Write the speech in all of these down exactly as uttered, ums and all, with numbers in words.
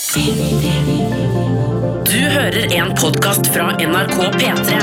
Du hører en podcast fra N R K P tre.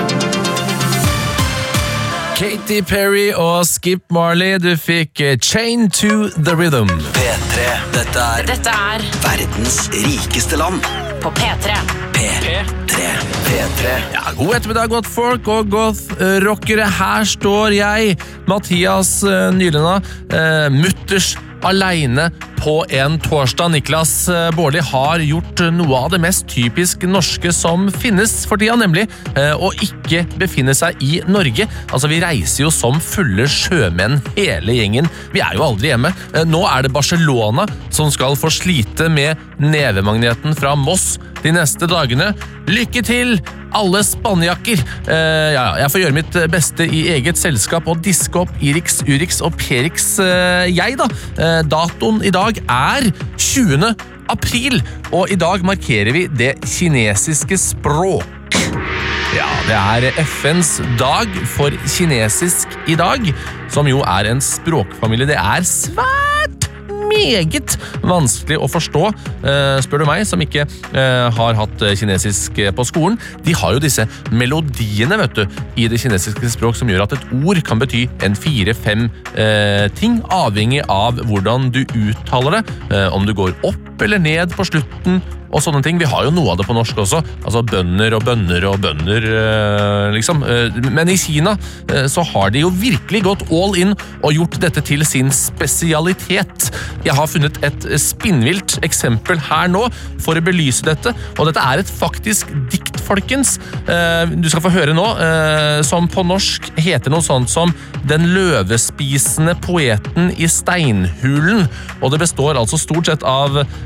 Katy Perry og Skip Marley, du fikk Chain to the Rhythm. P tre, dette er Dette er verdens rikeste land. på P tre. P tre, P tre. Ja, god ettermiddag, godt folk og goth-rockere. Her står jeg, Mathias uh, Nylenda, uh, mutters alene på en torsdag. Niklas uh, Bårdli har gjort noe av det mest typisk norske som finnes for tida, nemlig uh, å ikke befinne seg i Norge. Altså, vi reiser jo som fulle sjømenn hele gjengen. Vi er jo aldri hjemme. Uh, nå er det Barcelona som skal få slite med nevemagneten fra Moss de neste dagene. Lykke til, alle spanjakker! Uh, ja, jeg får gjøre mitt beste i eget selskap og diske opp Irix, Urix og Perix. Uh, jeg da, uh, datoen i dag er tjuende april, og i dag markerer vi det kinesiske språk. Ja, det er F N's dag for kinesisk i dag, som jo er en språkfamilie. Det er svært meget vanskelig å forstå, uh, spør du meg, som ikke uh, har hatt kinesisk på skolen. De har jo disse melodiene, vet du, i det kinesiske språk, som gjør at et ord kan bety en fire-fem uh, ting, avhengig av hvordan du uttaler det, uh, om du går opp eller ned på slutten, og sånne ting. Vi har jo noe av det på norsk også, altså bønner og bønner og bønner, uh, liksom. Uh, men i Kina uh, så har de jo virkelig gått all in og gjort dette til sin spesialitet. Jeg har funnet et spinnvilt eksempel her nå for å belyse dette, og dette er et faktisk dikt, folkens. Uh, du skal få høre nå, uh, som på norsk heter noe sånt som Den løvespisende poeten i steinhulen, og det består altså stort sett av uh,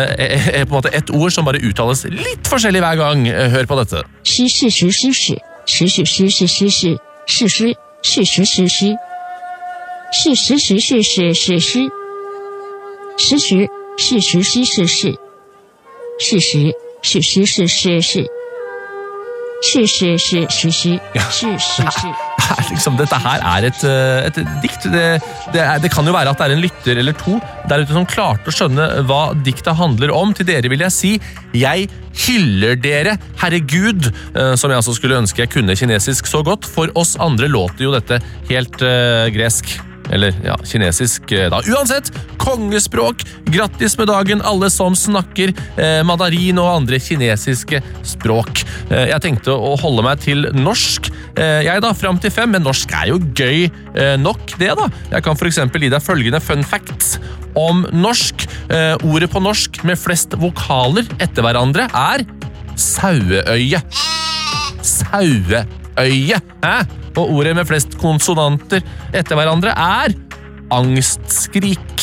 på en måte et ord som bare uttales litt forskjellig hver gang. Hør på dette. Shi shi shi shi shi. Shi shi shi shi shi shi. Shi shi shi shi shi shi. Shi shi shi shi shi shi shi. Shi shi shi shi shi shi shi. Shi shi shi shi shi shi shi. Shi shi shi shi shi. Shi shi shi. Liksom, dette her er et, et dikt. Det, det, er, det kan jo være at det er en lytter eller to der ute som klarte å skjønne hva diktet handler om. Til dere vil jeg si, jeg hyller dere, herregud, som jeg altså skulle ønske jeg kunne kinesisk så godt. For oss andre låter jo dette helt uh, gresk. Eller, ja, kinesisk da. Uansett, kongespråk, grattis med dagen alle som snakker eh, mandarin og andre kinesiske språk. Eh, jeg tenkte å holde meg til norsk. Eh, jeg da, frem til fem, men norsk er jo gøy eh, nok det da. Jeg kan for eksempel gi deg følgende fun facts om norsk. Eh, ordet på norsk med flest vokaler etter hverandre er saueøye. Saueøye, hæ? Og ordet med flest konsonanter etter hverandre er angstskrik.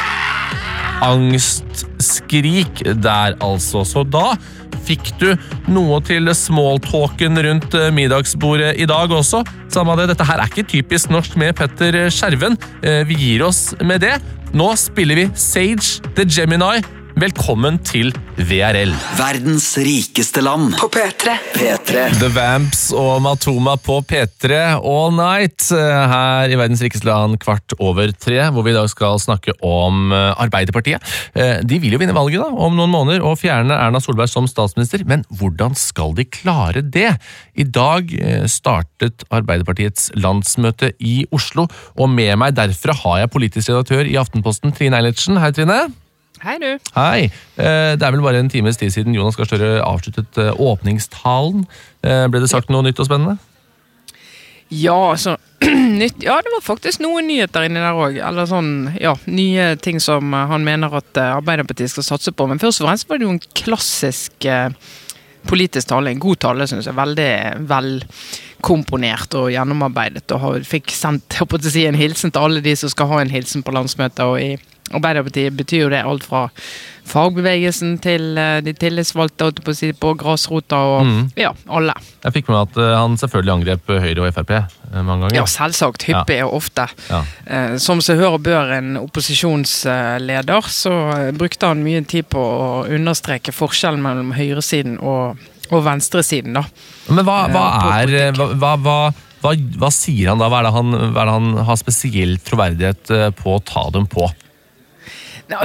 Angstskrik der altså. Så da fikk du noe til smalltalken rundt middagsbordet i dag også. Samme det, dette her er ikke typisk norsk med Petter Skjerven. Vi gir oss med det. Nå spiller vi Sage the Gemini. Velkommen til V R L. Verdens rikeste land. På P tre. P tre. The Vamps og Matoma på P tre all night her i Verdens rikeste land kvart over tre, hvor vi i dag skal snakke om Arbeiderpartiet. De vil jo vinne valget da, om noen måneder og fjerne Erna Solberg som statsminister, men hvordan skal de klare det? I dag startet Arbeiderpartiets landsmøte i Oslo, og med meg derfra har jeg politisk redaktør i Aftenposten, Trine Eilertsen. Hei, Trine. Hei du. Hei. Det er vel bare en times tid siden Jonas Gahr Støre avsluttet åpningstalen. Ble det sagt noe nytt og spennende? Ja, altså, nytt, ja, det var faktisk noen nyheter inni der også. Eller sånn, ja, nye ting som han mener at Arbeiderpartiet skal satse på. Men først og fremst var det jo en klassisk eh, politisk tale, en god tale, synes jeg. Veldig vel komponert og gjennomarbeidet, og fikk sendt, jeg håper å si, en hilsen til alle de som skal ha en hilsen på landsmøtet, og i Arbeiderpartiet betyr jo det alt fra fagbevegelsen til de tillitsvalgte på, si, på grasrota og mm. ja, alle. Jeg fikk med at han selvfølgelig angrep Høyre og F R P mange ganger. Ja, selvsagt, hyppig ja. Og ofte. Ja. Som så hører bør en opposisjonsleder, så brukte han mye tid på å understreke forskjellen mellom høyresiden og, og venstresiden da. Men hva, hva er... Hva, hva, hva Hva, hva sier han da? Hva er, det han, hva er det han har spesielt troverdighet på å ta dem på? Nei, altså,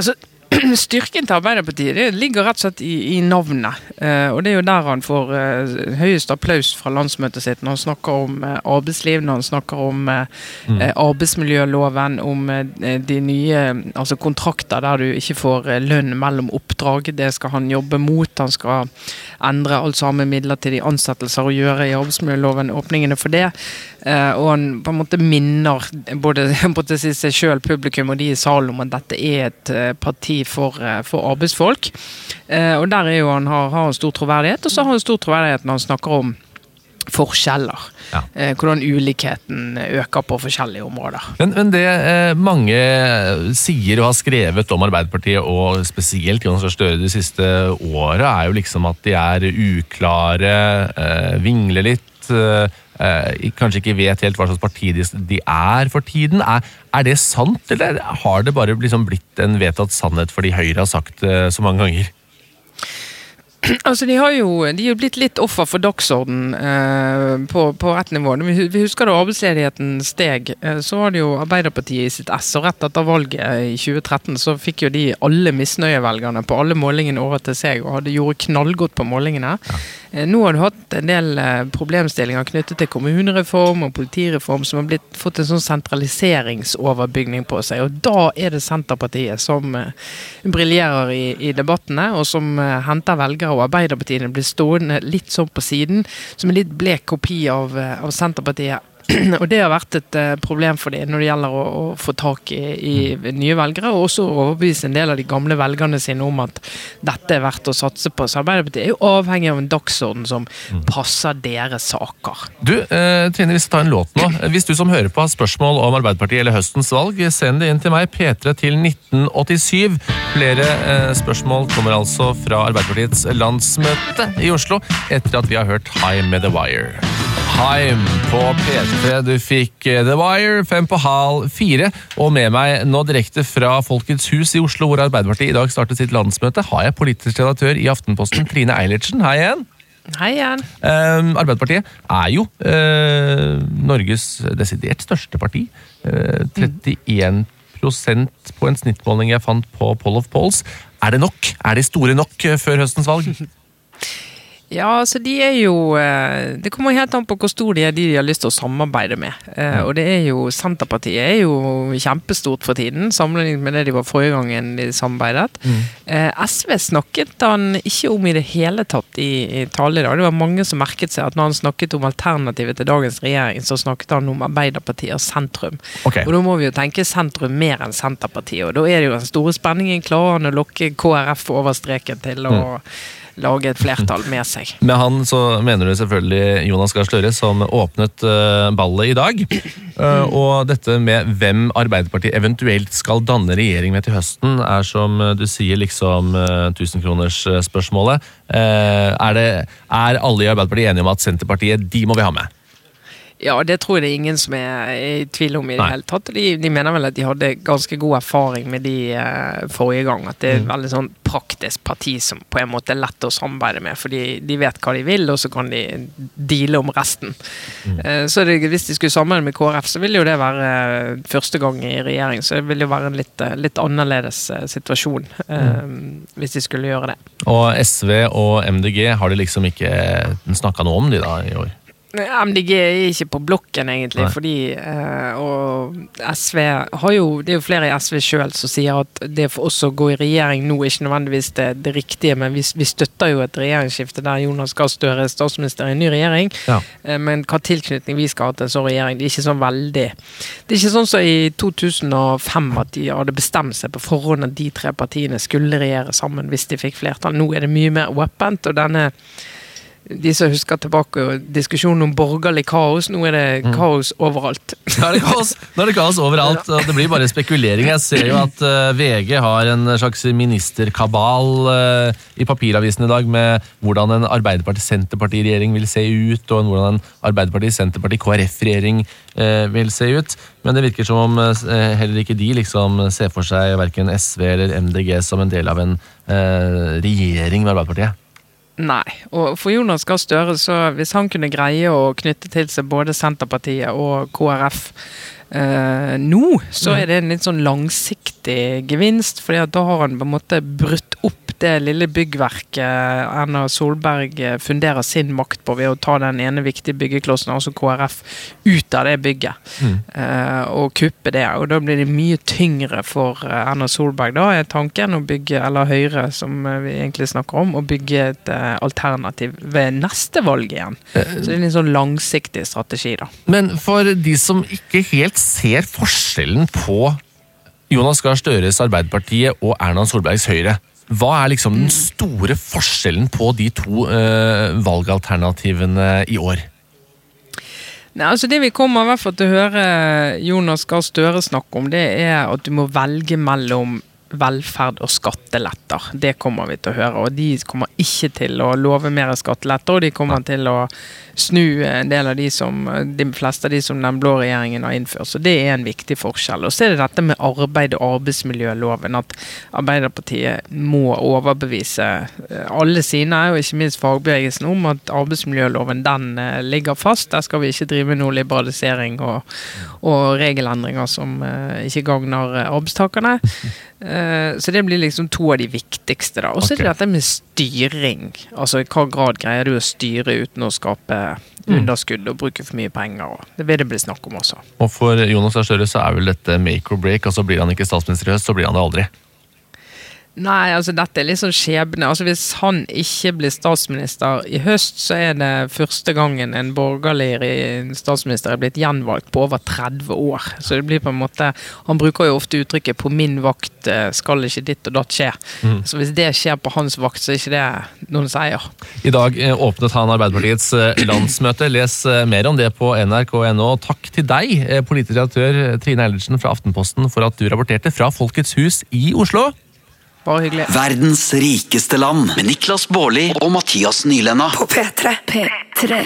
styrken til Arbeiderpartiet, det ligger rett og slett i, i navnet. Eh, og det er jo der han får eh, høyest applaus fra landsmøtet sitt, når han snakker om eh, arbeidsliv, når han snakker om eh, mm. arbeidsmiljøloven, om eh, de nye altså kontrakter der du ikke får eh, lønn mellom oppdrag. Det skal han jobbe mot. Han skal endre alt sammen midlertidige ansettelser og gjøre i arbeidsmiljøloven åpningene for det. Eh, og han på en måte minner både på til seg selv, publikum og de i salen om at dette er et eh, parti For, for arbeidsfolk. Eh, og der er jo han har, har en stor troverdighet, og så har han stor troverdighet når han snakker om forskjeller. Ja. Eh, hvordan ulikheten øker på forskjellige områder. Men, men det eh, mange sier og har skrevet om Arbeiderpartiet, og spesielt Jonas Gahr Støre de siste året, er jo liksom at de er uklare, eh, vingler litt, eh, kanskje ikke vet helt hva slags parti de, de er for tiden. Er, er det sant, eller har det bare liksom blitt en vedtatt sannhet fordi Høyre har sagt det så mange ganger? Altså, de har jo de har blitt litt offer for dagsorden eh, på, på rett nivå. Vi husker da arbeidsledigheten steg, eh, så var det jo Arbeiderpartiet i sitt ess, og rett etter valget i tjue tretten så fikk jo de alle misnøyevelgerne på alle målingene over til seg, og hadde gjort knallgodt på målingene. Ja. Eh, nå har du hatt en del eh, problemstillinger knyttet til kommunereform og politireform som har blitt, fått en sånn sentraliseringsoverbygning på seg, og da er det Senterpartiet som eh, briljerer i, i debattene, og som eh, henter velgere, og Arbeiderpartiet blir stående litt sånn på siden, som en litt blek kopi av, av Senterpartiet. Og det har vært et uh, problem for dem når det gjelder å, å få tak i, i nye velgere, og også overbevise en del av de gamle velgerne sine om at dette er verdt å satse på. Så Arbeiderpartiet er jo avhengig av en dagsorden som passer deres saker. Du, eh, Trine, vi skal ta en låt nå. Hvis du som hører på har spørsmål om Arbeiderpartiet eller høstens valg, send det inn til meg, P tre til nitten åttisyv. Flere eh, spørsmål kommer altså fra Arbeiderpartiets landsmøte i Oslo, etter at vi har hørt High med The Wire. Time på P tre, du fikk The Wire, fem på halv fire, og med meg nå direkte fra Folkets hus i Oslo, hvor Arbeiderpartiet i dag startet sitt landsmøte, har jeg politisk redaktør i Aftenposten, Trine Eilertsen. Hei igjen. Hei igjen. Um, Arbeiderpartiet er jo uh, Norges desidert største parti. Uh, trettien prosent på en snittmåling jeg fant på Poll of Polls. Er det nok? Er de store nok før høstens valg? Ja, altså de er jo, det kommer helt an på hvor stor de er de de har lyst til å samarbeide med. Og det er jo, Senterpartiet er jo kjempestort for tiden, sammenlignet med det de var forrige gangen de samarbeidet. Mm. S V snakket han ikke om i det hele tatt i, i tale i dag. Det var mange som merket seg at når han snakket om alternativet til dagens regjering, så snakket han om Arbeiderpartiet og sentrum. Okay. Og da må vi jo tenke sentrum mer enn Senterpartiet, og da er det jo den store spenningen, klarer han å lokke K R F over streken til å mm. lage et flertall med seg. Med han så mener du selvfølgelig Jonas Gahr Støre som åpnet uh, ballet i dag. Uh, og dette med hvem Arbeiderpartiet eventuelt skal danne regjering med til høsten, er som du sier liksom uh, tusenkroners spørsmålet. Uh, er, det, er alle i Arbeiderpartiet enige om at Senterpartiet, de må vi ha med? Ja, det tror jeg det er ingen som er i tvil om i det hele tatt. De, de mener vel at de hadde ganske god erfaring med de uh, forrige gang. At det er et mm. veldig sånn praktisk parti som på en måte er lett å samarbeide med, fordi de vet hva de vil, og så kan de deale om resten. Mm. Uh, så det, hvis de skulle samarbeide med K R F, så ville jo det være uh, første gang i regjering, så det ville jo være en litt, uh, litt annerledes uh, situasjon uh, mm. hvis de skulle gjøre det. Og S V og M D G har de liksom ikke snakket noe om de da i år? M D G er ikke på blokken egentlig, Nei. fordi eh, og S V har jo, det er jo flere i S V selv som sier at det for oss å gå i regjering nå er ikke nødvendigvis det, det riktige, men vi, vi støtter jo et regjeringsskifte der Jonas Gahr Støre er statsminister i en ny regjering, ja. eh, men hva tilknytning vi skal ha til en sånn regjering, det er ikke sånn veldig, det er ikke sånn som i to tusen og fem at de hadde bestemt seg på forhånd at de tre partiene skulle regjere sammen hvis de fikk flertall. Nå er det mye mer åpent, og denne de som husker tilbake diskusjonen om borgerlig kaos, nå er det mm. kaos overalt. Nå er det kaos, nå er det kaos overalt, og det blir bare spekulering. Jeg ser jo at uh, V G har en slags ministerkabal uh, i papiravisen i dag med hvordan en Arbeiderparti-Senterparti-regjering vil se ut, og hvordan en Arbeiderparti-Senterparti-K R F-regjering uh, vil se ut. Men det virker som om uh, heller ikke de liksom ser for seg hverken S V eller M D G som en del av en uh, regjering med Arbeiderpartiet. Nei, og for Jonas Gahr Støre, så hvis han kunne greie å knytte til seg både Senterpartiet og K R F, Uh, nå så er det en litt sånn langsiktig gevinst, fordi at da har han på en måte brutt opp det lille byggverket Erna Solberg funderer sin makt på ved å ta den ene viktige byggeklossen, altså K R F, ut av det bygget mm. uh, og kuppe det, og da blir det mye tyngre for Erna Solberg. Da er tanken å bygge, eller Høyre som vi egentlig snakker om, å bygge et uh, alternativ ved neste valg igjen. Så det er en sånn langsiktig strategi da. Men for de som ikke helt ser forskjellen på Jonas Gahr Støres Arbeiderpartiet og Erna Solbergs Høyre, hva er liksom den store forskjellen på de to uh, valgalternativene i år? Nei, altså det vi kommer i hvert fall til å høre Jonas Gahr Støre snakke om, det er at du må velge mellom velferd og skatteletter. Det kommer vi til å høre, og de kommer ikke til å love mer skatteletter, og de kommer til å snu en del av de som, de fleste av de som den blå regjeringen har innført, så det er en viktig forskjell. Og så er det dette med arbeid- og arbeidsmiljøloven, at Arbeiderpartiet må overbevise alle sine, og ikke minst fagbevegelsen, om at arbeidsmiljøloven, den ligger fast. Der skal vi ikke drive noe liberalisering og, og regelendringer som ikke gagner arbeidstakerne. Så det blir liksom to av de viktigste da. Og så er det dette med styring. Altså i hva grad greier du å styre uten å skape underskudd og bruke for mye penger. Og det vil det bli snakk om også. Og for Jonas Gahr Støre så er vel dette make or break, altså blir han ikke statsminister i høst, så blir han det aldri. Nei, altså dette er litt sånn skjebne. Altså hvis han ikke blir statsminister i høst, så er det første gangen en borgerlig statsminister er blitt gjenvalgt på over tretti år. Så det blir på en måte, han bruker jo ofte uttrykket på min vakt skal ikke ditt og datt skje. Mm. Så hvis det skjer på hans vakt, så er ikke det noen seier. I dag åpnet han Arbeiderpartiets landsmøte. Les mer om det på N R K punktum N O. Takk til deg, politisk redaktør Trine Eilertsen fra Aftenposten, for at du rapporterte fra Folkets hus i Oslo. Bare hyggelig. Verdens rikeste land med Niklas Baarli og Mathias Nylenda. På P tre. P tre.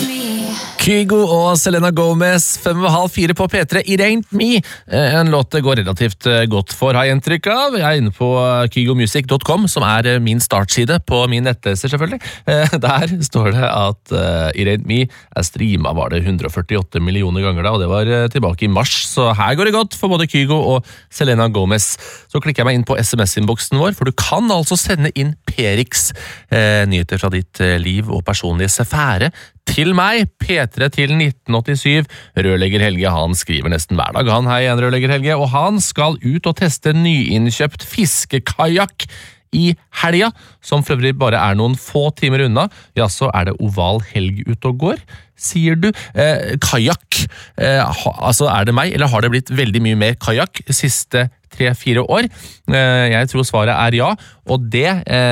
Kygo og Selena Gomez, fem og halv fire på P tre, It Ain't Me. En låt det går relativt godt for, har jeg inntrykk av. Jeg er inne på kygo music dot com, som er min startside på min nettleser selvfølgelig. Der står det at It Ain't Me er streamet, var det one hundred forty-eight millioner ganger da, og det var tilbake i mars. Så her går det godt for både Kygo og Selena Gomez. Så klikker jeg meg inn på S M S-innboksen vår, for du kan altså sende inn Perix, eh, nyheter fra ditt eh, liv og personlige sfære, til meg, P tre til nitten åttisju. Rørlegger Helge, han skriver nesten hver dag. Han, hei igjen, Rørlegger Helge, og han skal ut og teste nyinnkjøpt fiskekajakk i helga, som for øvrig bare er noen få timer unna. Ja, så er det oval helg ute og går, sier du. Eh, kajakk, eh, ha, altså er det meg, eller har det blitt veldig mye mer kajakk siste tre-fire år? Eh, jeg tror svaret er ja, og det,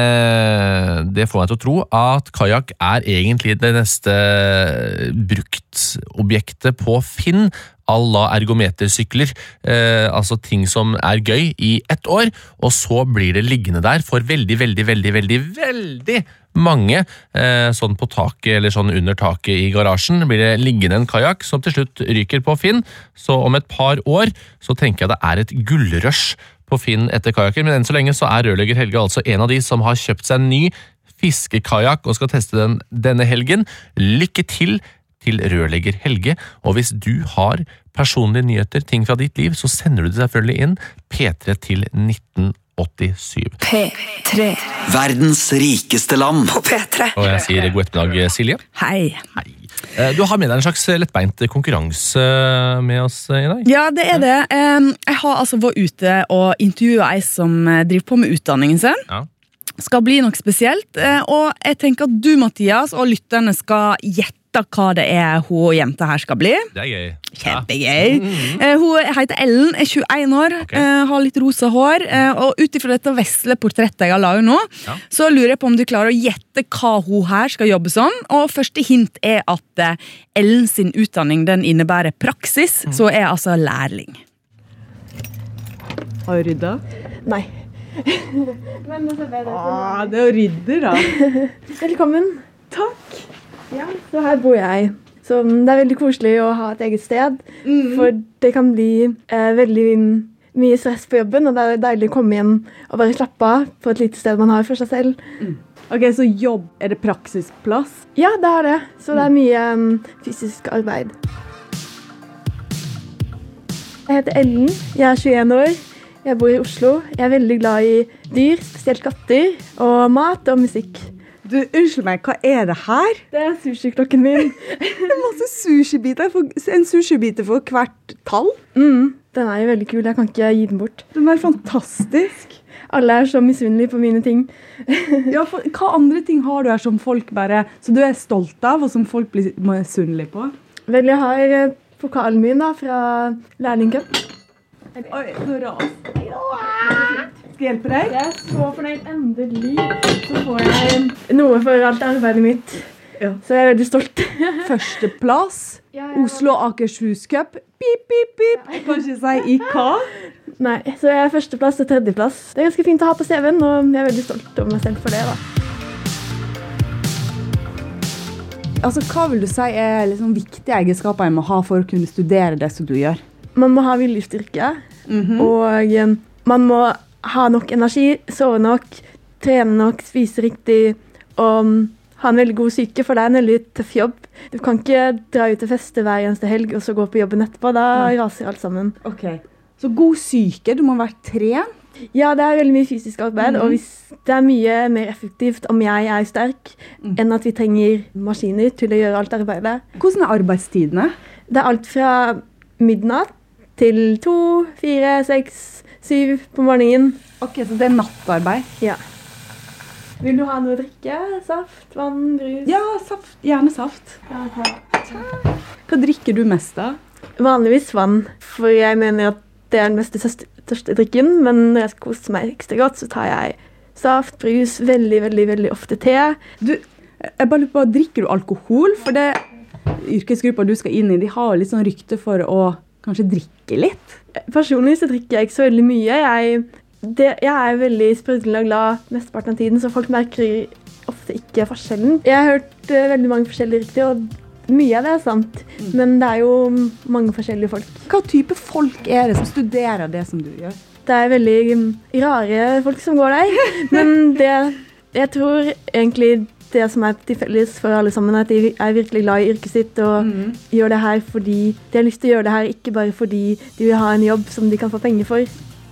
eh, det får meg til å tro at kajakk er egentlig det neste bruktobjektet på Finn, à la ergometersykler, eh, altså ting som er gøy i ett år, og så blir det liggende der for veldig, veldig, veldig, veldig, veldig mange, eh, sånn på taket eller sånn under taket i garasjen, blir det liggende en kajakk som til slutt ryker på Finn. Så om et par år så tenker jeg det er et gullrush på Finn etter kajakker, men enn så lenge så er Rørlegger Helge altså en av de som har kjøpt seg en ny fiskekajakk og skal teste den denne helgen. Lykke til til Rørlegger Helge, og hvis du har personlige nyheter, ting fra ditt liv, så sender du det selvfølgelig inn P tre til nitten åttisju. P tre. Verdens rikeste land. På P tre. Og jeg sier god ettermiddag, Silje. Hei. Hei. Du har med deg en slags lettbeint konkurranse med oss i dag. Ja, det er det. Jeg har altså vært ute og intervjuet ei som driver på med utdanningen sin. Ja. Skal bli noe spesielt, og jeg tenker at du, Mathias, og lytterne skal gjette hva det er hun og jenta her skal bli. Det er gøy. Kjempegøy. Ja. Mm-hmm. Hun heter Ellen, er tjueén år, okay. Har litt rosa hår, og utifra dette vesle portrettet jeg har laget nå, ja. Så lurer jeg på om du klarer å gjette hva hun her skal jobbe som, og første hint er at Ellen sin utdanning, den innebærer praksis, mm. Så er altså lærling. Har du ryddet? Nei. Men det er bedre. Ah, det er jo rydder da. Velkommen. Takk. Ja, så her bor jeg. Så det er veldig koselig å ha et eget sted, mm. For det kan bli eh, veldig mye stress på jobben, og det er deilig å komme hjem og bare slappe av på et lite sted man har for seg selv. Mm. Ok, så jobb, er det praksisplass? Ja, det er det. Så det er mye um, fysisk arbeid. Jeg heter Ellen, jeg er tjueen år, jeg bor i Oslo. Jeg er veldig glad i dyr, spesielt katter, og mat og musikk. Du, unnskyld meg, hva er det her? Det er sushi-klokken min. Det er masse sushibiter, for, en sushibiter for hvert tall. Mm, den er jo veldig kul, jeg kan ikke gi den bort. Den er fantastisk. Alle er så misunnelige på mine ting. Ja, for, hva andre ting har du her som folk bare, så du er stolt av, og som folk blir misunnelige på? Vel, jeg har pokalen min da, fra lærlingcup. Oi, så ras. Skal jeg hjelpe deg? Jeg er så fornøyd, endelig. Så får jeg noe for alt arbeidet mitt. Ja. Så jeg er veldig stolt. Første plass, ja, ja. Oslo Akershus Cup. Pip, pip, pip. Jeg kan ikke si i hva. Nei, så jeg er førsteplass og tredjeplass. Det er ganske fint å ha på C V-en, og jeg er veldig stolt over meg selv for det da. Altså, hva vil du si er liksom viktige egenskaper jeg må ha for å kunne studere det som du gjør? Man må ha viljestyrke, mm-hmm. og um, man må ha nok energi, sove nok, trene nok, spise riktig, og um, ha en veldig god syke, for det er en veldig tøff jobb. Du kan ikke dra ut til feste hver eneste helg, og så gå på jobben etterpå, da mm. raser alt sammen. Ok, så god syke, du må være trent? Ja, det er veldig mye fysisk arbeid, mm. og hvis det er mye mer effektivt om jeg er sterk, mm. enn at vi trenger maskiner til å gjøre alt arbeidet. Hvordan er arbeidstidene? Det er alt fra midnatt til to, fire, seks, syv på morgenen. Ok, så det er nattarbeid? Ja. Vil du ha noe å drikke? Saft, vann, brus? Ja, saft. Gjerne saft. Ja, okay. Hva drikker du mest da? Vanligvis vann, for jeg mener at det er den beste største drikken, men når jeg skal kose meg ekstra godt, så tar jeg saft, brus, veldig, veldig, veldig ofte te. Du, jeg bare lurer på, drikker du alkohol? For det yrkesgruppa du skal inn i, de har litt sånn rykte for å kanskje drikke litt. Personlig så drikker jeg ikke så veldig mye. Jeg, det, jeg er veldig sprudlende og glad mesteparten av tiden, så folk merker ofte ikke forskjellen. Jeg har hørt uh, veldig mange forskjellige rykter, og mye av det er sant. Mm. Men det er jo mange forskjellige folk. Hva type folk er det som studerer det som du gjør? Det er veldig um, rare folk som går der. Men det, jeg tror egentlig det som er til felles for alle sammen, er at de er virkelig glad i yrket sitt og mm. gjør det her fordi de har lyst til å gjøre det her, ikke bare fordi de vil ha en jobb som de kan få penger for.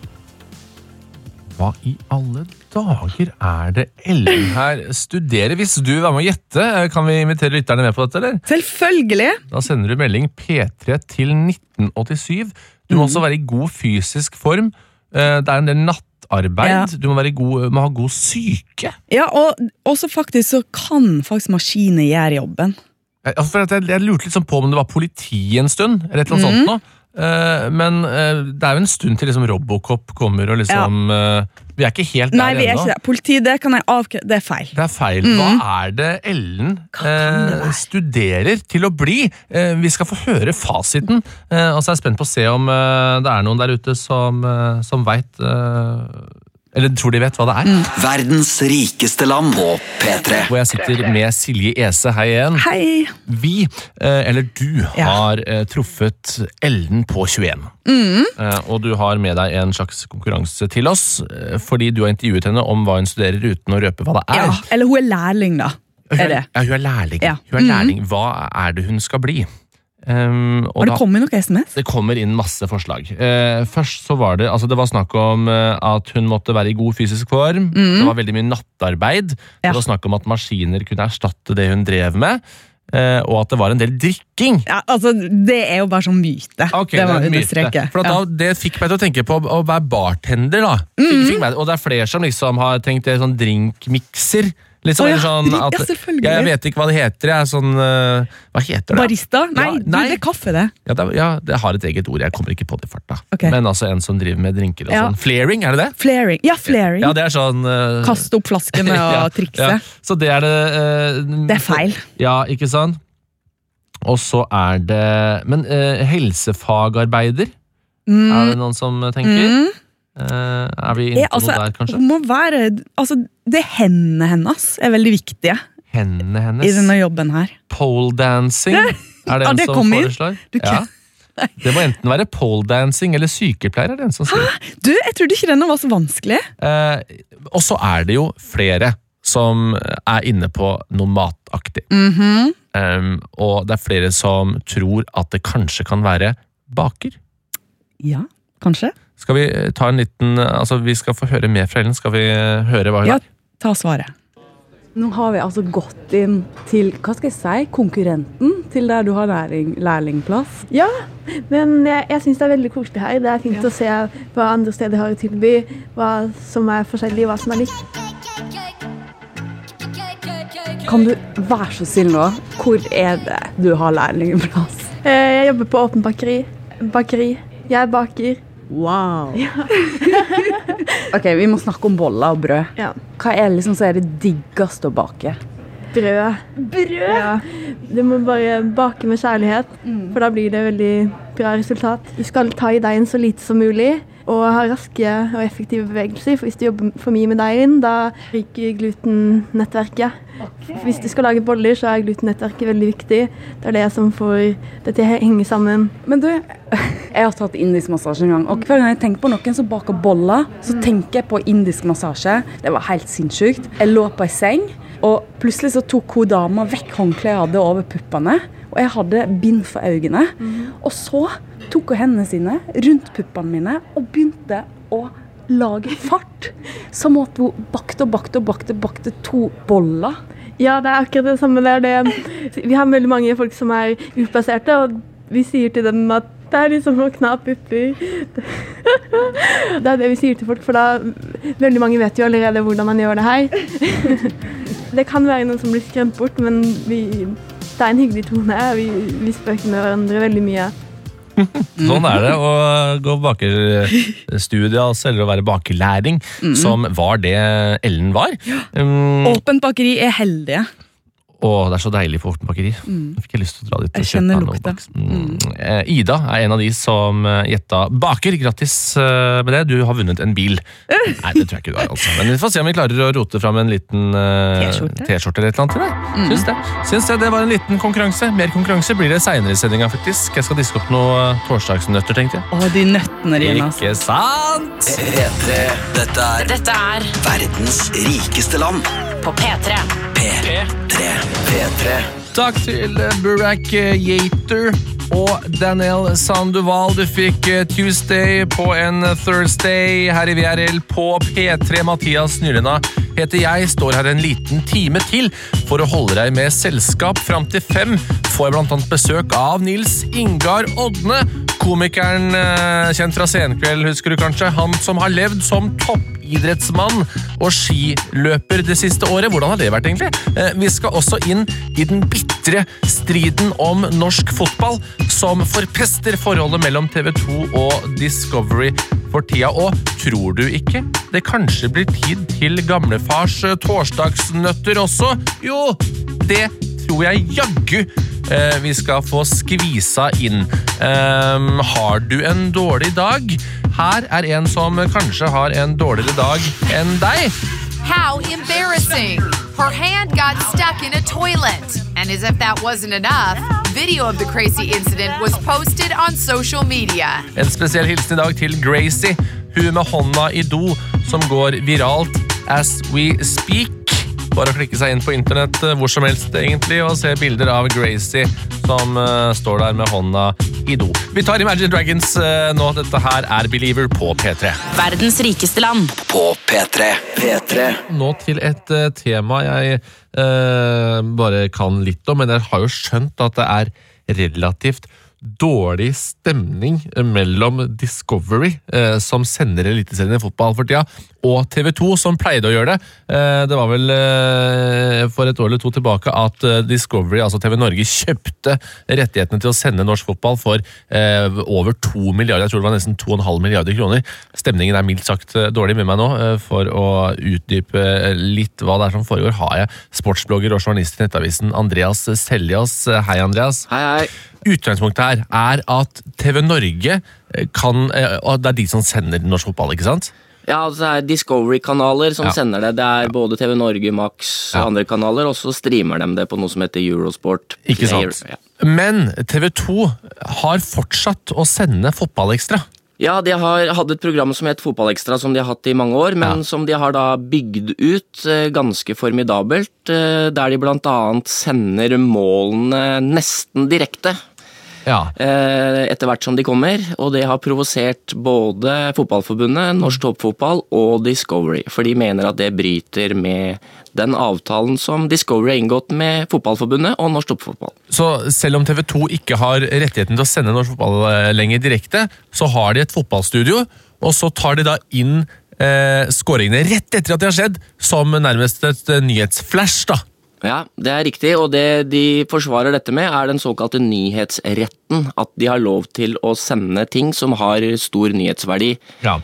Hva i alle dager er det Ellen her studerer? Hvis du var med å gjette, kan vi invitere lytterne med på dette, eller? Selvfølgelig! Da sender du melding P tre til nitten åttisyv. Du må mm. også være i god fysisk form. Det er en del natt arbeid, ja. Du må, være god, må ha god syke. Ja, og også faktisk så kan faktisk maskiner gjøre jobben. Jeg, altså jeg, jeg lurte litt sånn på om det var politi en stund, eller et eller annet mm. sånt nå. Uh, men uh, det er jo en stund til liksom Robocop kommer og liksom ja. uh, vi er ikke helt der ennå. Nei, vi er ikke det. Politi, det kan jeg avkreve. Det er feil. Det er feil. Mm. Hva er det Ellen uh, studerer til å bli? Uh, vi skal få høre fasiten, uh, og så er jeg spent på å se om uh, det er noen der ute som, uh, som vet uh, eller tror de vet hva det er. Mm. Verdens rikeste land på P tre. Hvor jeg sitter med Silje Ese. Hei igjen. Hei. Vi, eller du, ja. har truffet Ellen på tjueen. Mm. Og du har med deg en slags konkurranse til oss, fordi du har intervjuet henne om hva hun studerer uten å røpe hva det er. Ja, eller hun er lærling da. Hun er, er det? Ja, hun er lærling. Ja. Hun er lærling. Mm. Hva er det hun skal bli? Um, har det kommet noe sms? Det kommer inn masse forslag. uh, Først så var det altså det var snakk om uh, at hun måtte være i god fysisk form. mm. Det var veldig mye nattarbeid. ja. Det var snakk om at maskiner kunne erstatte det hun drev med, uh, og at det var en del drikking. Ja, altså Det er jo bare sånn myte. Okay, det var myte. For ja. da, det fikk meg til å tenke på å være bartender da. fikk, mm. fikk meg, Og det er flere som liksom har tenkt det sånn drinkmikser. Litt sånn, oh, ja. sånn at, ja, selvfølgelig. Jeg vet ikke hva det heter. Jeg er sånn, uh, hva heter det? Barista? Nei, ja, nei. Du, det er kaffe det. Ja det, ja, det har et eget ord. Jeg kommer ikke på det i farta. Okay. Men altså en som driver med drinker og ja. sånn. Flaring, er det det? Flaring, ja, flaring. Ja, det er sånn... Uh, Kaste opp flaskene og ja, trikse. Ja. Så det er det... Uh, det er feil. Ja, ikke sant? Og så er det... Men uh, helsefagarbeider? Mm. Er det noen som tenker? Mm. Uh, er vi inne på altså, noe der, kanskje? Må være, altså, det hendene hennes er veldig viktige. Hendene hennes? I denne jobben her. Pole dancing? Er det ja, en det som foreslår? Ja. Det må enten være pole dancing eller sykepleier. Er det en som sier. Du, jeg trodde ikke denne var så vanskelig. Uh, og så er det jo flere som er inne på noe mataktig. Mm-hmm. um, og det er flere som tror at det kanskje kan være baker. Ja, kanskje. Skal vi ta en liten, altså vi skal få høre mer fra Ellen, skal vi høre hva hun Ja, har? ta svaret. Nå har vi altså gått inn til, hva skal jeg si, konkurrenten til der du har lærling, lærlingplass. Ja, men jeg, jeg synes det er veldig koselig her. Det er fint å se hva andre steder har å tilby, hva som er forskjellig, hva som er nytt. Kan du være så snill nå? Hvor er det du har lærlingplass? Eh, Jeg jobber på åpen bakeri. Bakeri. Jeg baker. Wow. Ok, vi må snakke om boller og brød. Ja. Hva er liksom så er det diggest å bake? Brød. Brød? Ja. Du må bare bake med kjærlighet, for da blir det veldig bra resultat. Du skal ta i deigen så lite som mulig, og ha raske og effektive bevegelser. For hvis du jobber for mye med deigen, da ryker glutennettverket. Okay. Hvis du skal lage boller, så er glutennettverket veldig viktig. Det er det som får det til å henge sammen. Men du, jeg har tatt indisk massasje en gang, og hver gang jeg tenker på noen som baker boller, så tenker jeg på indisk massasje. Det var helt sinnssykt. Jeg lå på en seng, og plutselig så tok hun dama vekk håndkleet jeg hadde over puppene, og jeg hadde bind for øynene. Mm. Og så tok hun hendene sine rundt puppene mine og begynte å lage fart. Som at hun bakte og bakte og bakte, bakte to boller. Ja, det er akkurat det samme. Det er det. Vi har veldig mange folk som er uplasserte, og vi sier til dem at det er liksom å kna pupper. Det er det vi sier til folk, for da veldig mange vet jo allerede hvordan man gjør det her. Det kan være noen som blir skremt bort, men vi, det er en hyggelig tone. Vi, vi spøker med hverandre veldig mye. Sånn er det å gå bakerstudiet, altså, eller å være bakerlæring, mm. som var det Ellen var. Um, Åpent bakeri er heldige. Åh, det er så deilig på Åpent bakeri. Mm. Jeg fikk lyst til å dra dit. Jeg kjenner lukta. Mm. Mm. Ida er en av de som gjetta baker. Grattis med det. Du har vunnet en bil. Uh. Nei, det tror jeg ikke du har, altså. Men vi får se om vi klarer å rote fram en liten uh, T-skjorte eller et eller annet til deg. Mm. Syns det. Syns det. Det var en liten konkurranse. Mer konkurranse blir det senere i sendinga, faktisk. Jeg skal diske opp noen torsdagsnøtter, tenkte jeg. Åh, de nøttene dine. Ikke sant? P tre. Dette er Dette er verdens rikeste land. På P tre. P tre. P tre. Takk til Burak Yater og Daniel Sandoval. Du fikk Tuesday på en Thursday her i V R L på P tre. Mathias Nylena heter jeg, står her en liten time til for å holde deg med selskap fram til fem. Får jeg blant annet besøk av Nils Ingar Odne, komikeren kjent fra Senkveld, husker du kanskje? Han som har levd som toppidrettsmann og skiløper det siste året. Hvordan har det vært egentlig? Vi skal også inn i den bittre striden om norsk fotball, som forpester forholdet mellom T V to og Discovery for tida. Og tror du ikke det kanskje blir tid til gamlefars torsdagsnøtter også? Jo, det tror jeg jaggu eh, vi skal få skvisa inn. Um, har du en dårlig dag? Her er en som kanskje har en dårligere dag enn deg. How embarrassing! Her hand got stuck in a toilet. And as if that wasn't enough, video of the crazy incident was posted on social media. En spesiell hilsen i dag til Gracie, hun med hånda i do, som går viralt as we speak. Bare å klikke seg inn på internett hvor som helst egentlig, og se bilder av Gracie som uh, står der med hånda i do. Vi tar Imagine Dragons uh, nå. Dette her er Believer på P tre. Verdens rikeste land. På P tre. P tre. Nå til et uh, tema jeg uh, bare kan litt om, men jeg har jo skjønt at det er relativt dårlig stemning mellom Discovery, eh, som sender Eliteserien i fotball for tida, og T V to, som pleide å gjøre det. Eh, det var vel eh, for et år eller to tilbake at eh, Discovery, altså T V Norge, kjøpte rettighetene til å sende norsk fotball for eh, over to milliarder, jeg tror det var nesten to og en halv milliarder kroner. Stemningen er mildt sagt dårlig med meg nå. Eh, for å utdype litt hva det er som foregår, har jeg sportsblogger og journalist i Nettavisen Andreas Seljas. Hei, Andreas. Hei, hei. Utgangspunktet her er at T V Norge kan, og det er de som sender norsk fotball, ikke sant? Ja, altså det er Discovery-kanaler som ja. sender det. Det er ja. både T V Norge, Max og ja. andre kanaler, og så streamer de det på noe som heter Eurosport. Ikke sant? Ja. Men T V to har fortsatt å sende Fotballekstra. Ja, de har hatt et program som heter Fotballekstra, som de har hatt i mange år, men ja. som de har da bygd ut ganske formidabelt, der de blant annet sender målene nesten direkte. Ja. eh, etter hvert som de kommer, og det har provosert både Fotballforbundet, Norsk Toppfotball og Discovery, for de mener at det bryter med den avtalen som Discovery har inngått med Fotballforbundet og Norsk Toppfotball. Så selv om T V to ikke har rettigheten til å sende norsk fotball lenger direkte, så har de et fotballstudio, og så tar de da inn eh, skåringene rett etter at det har skjedd, som nærmest et nyhetsflash da. Ja, det er riktig, og det de forsvarer dette med er den såkalte nyhetsretten, at de har lov til å sende ting som har stor nyhetsverdi. Ja.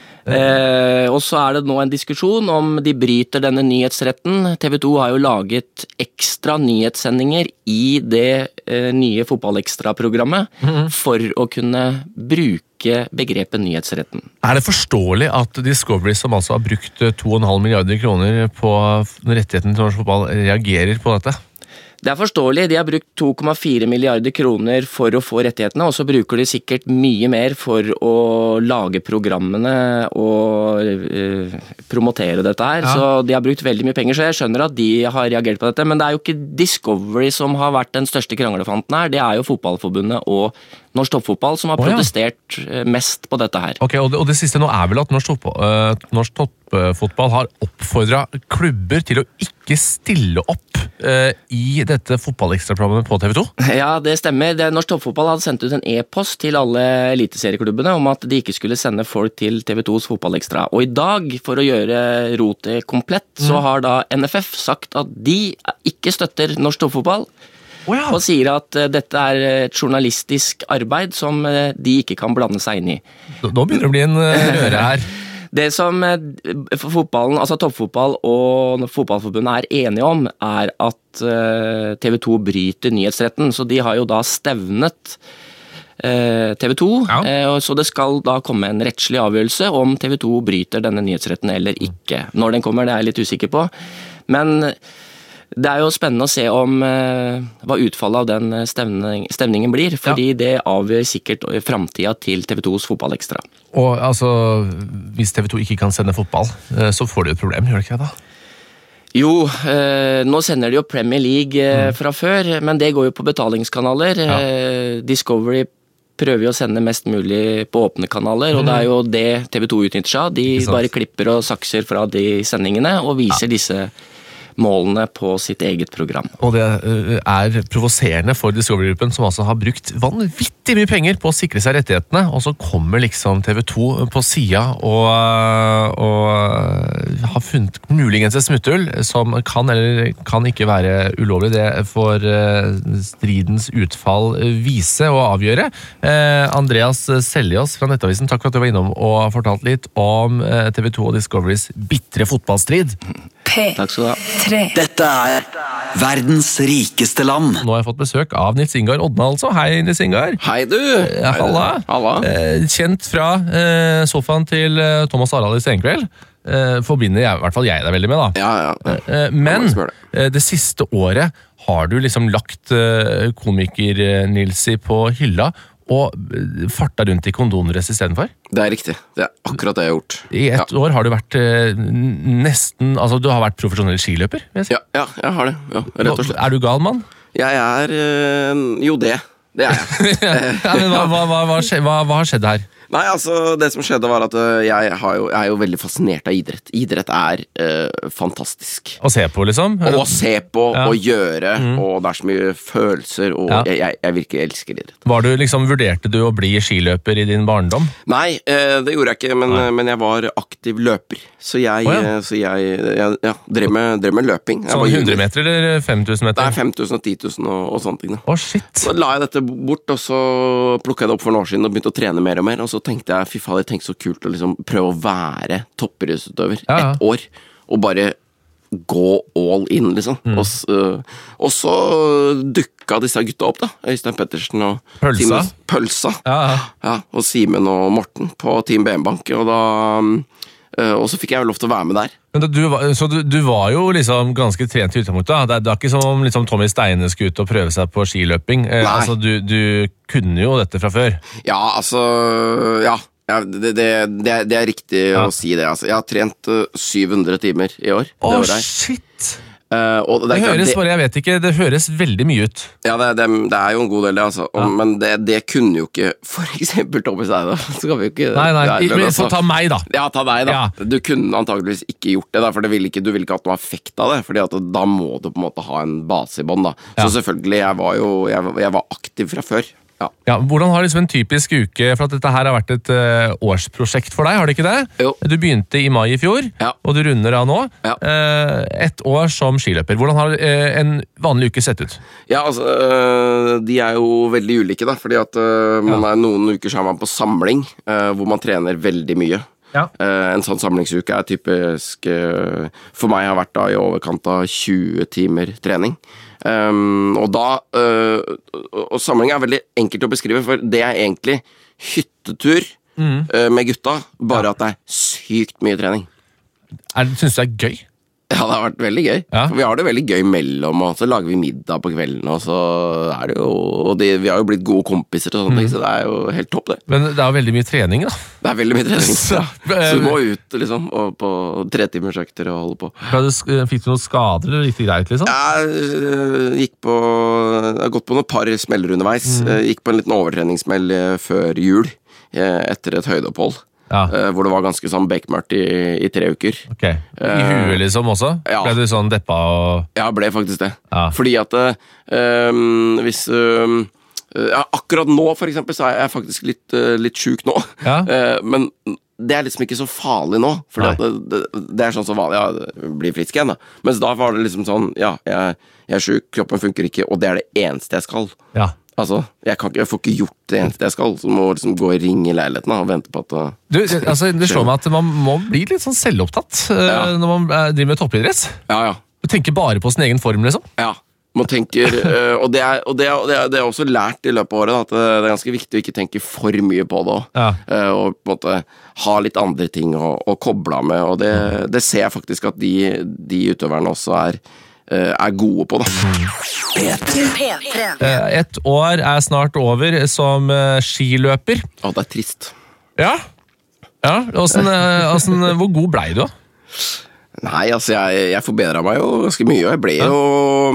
Eh, og så er det nå en diskusjon om de bryter denne nyhetsretten. T V to har jo laget ekstra nyhetssendinger i det eh, nye fotballekstra-programmet mm-hmm. for å kunne bruke begrepet nyhetsretten. Er det forståelig at Discovery, som altså har brukt to komma fem milliarder kroner på rettigheten til norsk fotball, reagerer på dette? Det er forståelig, de har brukt to komma fire milliarder kroner for å få rettighetene, og så bruker de sikkert mye mer for å lage programmene og uh, promotere dette her, ja. Så de har brukt veldig mye penger, så jeg skjønner at de har reagert på dette, men det er jo ikke Discovery som har vært den største kranglefanten her, det er jo Fotballforbundet og Norsk Toppfotball som har oh, ja. protestert mest på dette her. Ok, og det, og det siste nå er vel at Norsk Toppfotball, uh, Norsk Toppfotball har oppfordret klubber til å ikke stille opp uh, i dette fotballekstraprogrammet på T V to? Ja, det stemmer. Det, Norsk Toppfotball hadde sendt ut en e-post til alle eliteserieklubbene om at de ikke skulle sende folk til T V tos fotballekstra. Og i dag, for å gjøre rotet komplett, mm. så har da N F F sagt at de ikke støtter Norsk Toppfotball, Oh, ja. og sier at uh, dette er et journalistisk arbeid som uh, de ikke kan blande seg inn i. Nå begynner det å bli en uh, røre her. Det som uh, fotballen, altså toppfotball og Fotballforbundet er enige om, er at uh, T V to bryter nyhetsretten, så de har jo da stevnet uh, T V to, ja. uh, så det skal da komme en rettslig avgjørelse om T V to bryter denne nyhetsretten eller ikke. Når den kommer, det er jeg litt usikker på, men det er jo spennende å se om uh, hva utfallet av den stevning, stevningen blir, fordi ja. det avgjør sikkert fremtiden til T V tos fotballekstra. Og altså, hvis T V to ikke kan sende fotball, uh, så får de et problem, gjør det ikke det da? Jo, uh, nå sender de jo Premier League uh, mm. fra før, men det går jo på betalingskanaler. Ja. Uh, Discovery prøver jo å sende mest mulig på åpne kanaler, mm. og det er jo det T V to utnytter seg av. De bare klipper og sakser fra de sendingene og viser ja. disse målene på sitt eget program. Og det er provoserende for Discovery-gruppen, som altså har brukt vanvittig mye penger på å sikre seg rettighetene, og så kommer liksom T V to på siden og, og har funnet muligens et smutthull som kan eller kan ikke være ulovlig. Det får stridens utfall vise og avgjøre. Andreas Seljås fra Nettavisen, takk for at du var innom og fortalt litt om T V to og Discoverys bittre fotballstrid. P Takk skal du ha. tre Dette er verdens rikeste land. Nå har jeg fått besøk av Nils Ingar Odne, altså. Hei, Nils Ingar. Hei, du. Ja, halla. Halla. Eh, kjent fra eh, sofaen til eh, Thomas Harald i Senkveld. Eh, forbinder jeg, i hvert fall jeg deg veldig med, da. Ja, ja. ja. Eh, men eh, det siste året har du liksom lagt eh, komiker-Nilsi på hylla, og farta rundt i kondomdress i stedet for? Det er riktig. Det er akkurat det jeg har gjort. I ett ja. år har du vært eh, nesten, altså du har vært profesjonell skiløper? Ja, ja, jeg har det. Ja, rett og slett. Er du gal, mann? Jeg er, øh, jo det. Det er jeg. ja, men hva, hva, hva, hva, skje, hva, hva har skjedd her? Nei, altså, det som skjedde var at jeg, har jo, jeg er jo veldig fascinert av idrett. Idrett er øh, fantastisk. Å se på, liksom? Å se på, ja. og gjøre, mm. og det er så mye følelser, og ja. jeg, jeg, jeg virkelig elsker idrett. Var du liksom, vurderte du å bli skiløper i din barndom? Nei, øh, det gjorde jeg ikke, men, men jeg var aktiv løper. Så jeg, oh, ja. så jeg, jeg ja, drev, med, drev med løping. Sånn hundre meter eller fem tusen meter? Nei, fem tusen og ti tusen og, og sånne ting. Å, oh, shit. Så la jeg dette bort, og så plukket jeg det opp for noen år siden og begynte å trene mer og mer, og så tenkte jeg, fy faen, jeg tenkte så kult å liksom prøve å være toppidrettsutøver ja, ja. et år, og bare gå all in, liksom. Mm. Og, uh, og så dukka disse gutta opp, da. Øystein Pettersen og Pølsa. Simen, Pølsa. Ja, ja. Ja, og Simen og Morten på Team B M-bank, og da uh, og så fikk jeg jo lov til å være med der. Men da, du, så du, du var jo liksom ganske trent i utgangspunktet, da? Det, det er ikke som om liksom, Tommy Steine skulle ut og prøve seg på skiløping. Eh, altså, du, du kunne jo dette fra før. Ja, altså, ja. Ja, det, det, det, er, det er riktig ja. å si det. Altså. Jeg har trent uh, syv hundre timer i år. Åh, oh, shit! Uh, og det, det er, høres det, bare, jeg vet ikke, det høres veldig mye ut. Ja, det, det, det er jo en god del, det, altså. Ja. Men det, det kunne jo ikke, for eksempel Tommy Steine, så kan vi jo ikke... Nei, nei, nei men, altså, ta meg da. Ja, ta deg da. Ja. Du kunne antageligvis ikke gjort det da, for det vil ikke, du vil ikke ha noe effekt av det, fordi at da må du på en måte ha en base i bånd da. Så ja. Selvfølgelig, jeg var jo, jeg, jeg var aktiv fra før. Ja. Ja, hvordan har liksom en typisk uke, for at dette her har vært et uh, årsprosjekt for deg, har det ikke det? Jo. Du begynte i mai i fjor, ja. Og du runder av nå. Ja. Uh, et år som skiløper. Hvordan har uh, en vanlig uke sett ut? Ja, altså, uh, de er jo veldig ulike da, fordi at uh, man ja. Er noen uker så er man på samling, uh, hvor man trener veldig mye. Ja. Uh, en sånn samlingsuke er typisk, uh, for meg har vært da i overkant av tjue timer trening. Um, og da uh, og samling er veldig enkelt å beskrive, for det er egentlig hyttetur mm. uh, med gutta, bare ja. At det er sykt mye trening. Er, synes du det er gøy? Ja, det har vært veldig gøy. Ja. For vi har det veldig gøy mellom, og så lager vi middag på kvelden, og så er det jo, og de, vi har jo blitt gode kompiser og sånne ting, mm. så det er jo helt topp det. Men det er jo veldig mye trening da. Det er veldig mye trening, så, så du må ut liksom, og på tre timers økter og holde på. Fikk du noen skader, eller gikk det greit liksom? Jeg gikk på, jeg har gått på noen par smeller underveis, mm. jeg gikk på en liten overtreningssmell før jul, etter et høydeopphold. Ja. Uh, hvor det var ganske sånn bekmørkt i, i tre uker. Ok, I huet liksom også? Ja. Ble du sånn deppa og... Ja, ble faktisk det. Ja. Fordi at uh, hvis uh, uh, akkurat nå for eksempel så er jeg faktisk litt, uh, litt syk nå. Ja. Uh, men det er liksom ikke så farlig nå. For det, det, det er sånn som vanlig, ja, det blir frisk igjen da. Mens da var det liksom sånn, ja, jeg, jeg er syk, kroppen funker ikke, og det er det eneste jeg skal. Ja. Altså, jeg, kan ikke, jeg får ikke gjort det eneste jeg skal, så må liksom gå i ring i leiligheten og vente på at du, altså, det slår meg at man må bli litt sånn selvopptatt ja. uh, når man driver med toppidrett. Ja, ja. Du tenker bare på sin egen form, liksom. Ja, man tenker, uh, og, det er, og det er, det er, det er også lært i løpet av året, da, at det er ganske viktig å ikke tenke for mye på det også. Ja. Uh, og på en måte ha litt andre ting å, å koble med, og det, det ser jeg faktisk at de, de utøverne også er er gode på det. Et år er snart over som skiløper. Å, det er trist. Ja? Ja, hvordan, hvordan, hvor god ble du da? Nei, altså jeg, jeg forbedret meg jo ganske mye, og jeg ble jo